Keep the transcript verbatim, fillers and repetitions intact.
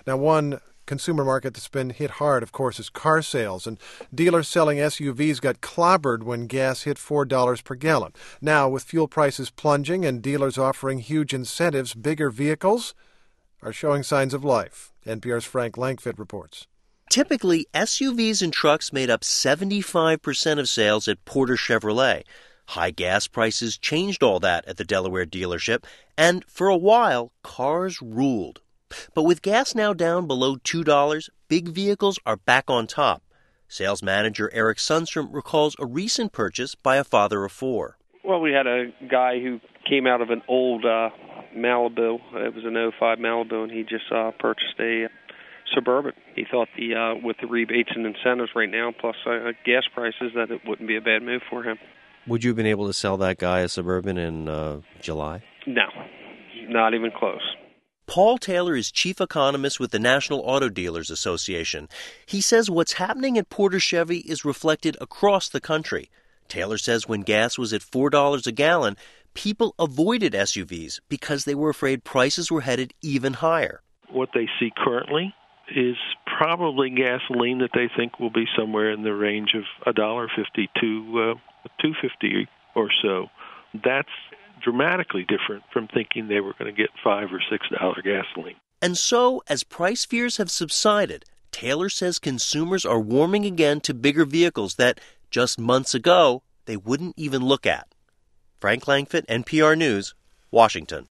Now, one consumer market that's been hit hard, of course, is car sales. And dealers selling S U Vs got clobbered when gas hit four dollars per gallon. Now, with fuel prices plunging and dealers offering huge incentives, bigger vehicles are showing signs of life. N P R's Frank Langfitt reports. Typically, S U Vs and trucks made up seventy-five percent of sales at Porter Chevrolet. High gas prices changed all that at the Delaware dealership, and for a while, cars ruled. But with gas now down below two dollars, big vehicles are back on top. Sales manager Eric Sundstrom recalls a recent purchase by a father of four. Well, we had a guy who came out of an old uh, Malibu. It was an oh five Malibu, and he just uh, purchased a Suburban. He thought the uh, with the rebates and incentives right now, plus uh, gas prices, that it wouldn't be a bad move for him. Would you have been able to sell that guy a Suburban in uh, July? No, not even close. Paul Taylor is chief economist with the National Auto Dealers Association. He says what's happening at Porter Chevy is reflected across the country. Taylor says when gas was at four dollars a gallon, people avoided S U Vs because they were afraid prices were headed even higher. What they see currently is probably gasoline that they think will be somewhere in the range of one dollar fifty to uh, two fifty or so. That's dramatically different from thinking they were going to get five or six dollar gasoline. And so, as price fears have subsided, Taylor says consumers are warming again to bigger vehicles that just months ago they wouldn't even look at. Frank Langfitt, N P R News, Washington.